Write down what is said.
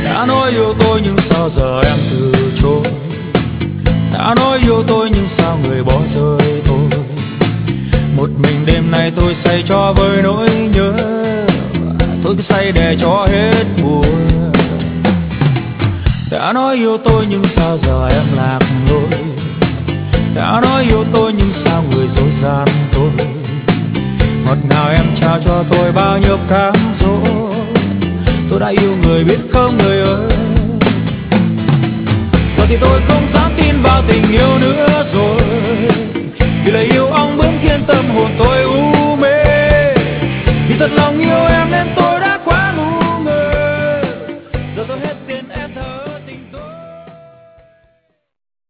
Đã nói yêu tôi nhưng sao giờ em từ chối. Đã nói yêu tôi nhưng sao người bỏ rơi tôi. Một mình đêm nay tôi say cho với nỗi nhớ. Tôi cứ say để cho hết buồn. Đã nói yêu tôi nhưng sao giờ em lạc lối. Đã nói yêu tôi nhưng sao người dối gian tôi. Ngọt ngào em trao cho tôi bao nhiêu cám dỗ. Tôi đã yêu người biết không người ơi. Giờ thì tôi không dám tin vào tình yêu nữa